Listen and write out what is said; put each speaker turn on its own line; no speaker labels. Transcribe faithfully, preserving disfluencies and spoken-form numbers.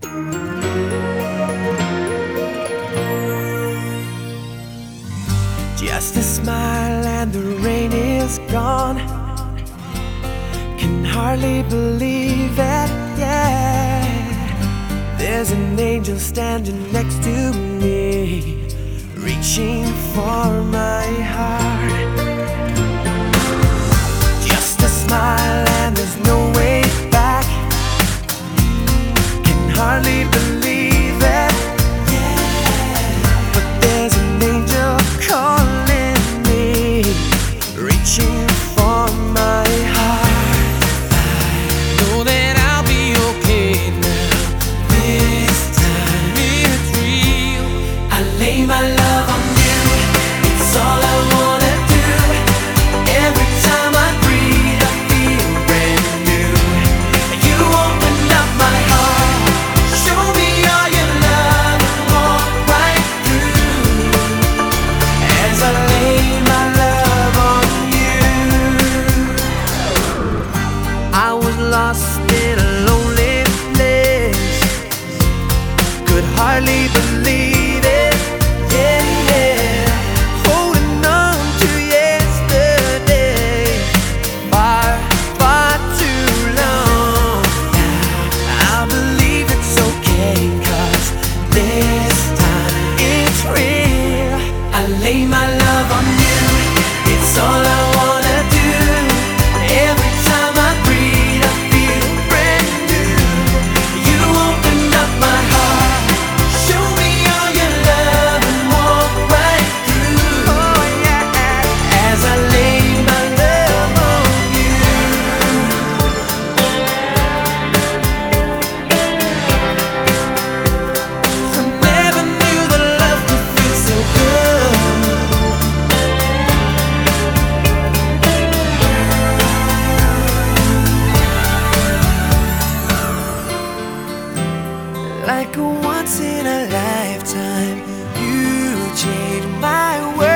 Just a smile and the rain is gone. Can hardly believe it, yeah. There's an angel standing next to me, reaching for my heart. Just a smile and there's no way back. Can hardly believe it, yeah. But there's an angel calling me, reaching for my heart. I know that I'll be okay now. This time it's real. I lay my love on you. It's all I wanna do. Every time I breathe, I feel brand new. You opened up my heart, show me all your love, and walk right through. As I lay my love on you, I was lost in a lonely place, could hardly believe it, yeah, yeah. Holding on to yesterday, far, far too long. I believe it's okay, 'cause this time it's real. I lay my love on you, it's all I wanna do. Every time I breathe, I feel brand new. You opened up my heart, show me all your love, and walk right through. Oh yeah, as I lay my love on you. I never knew that love could feel so good. Like a once in a lifetime, you changed my world.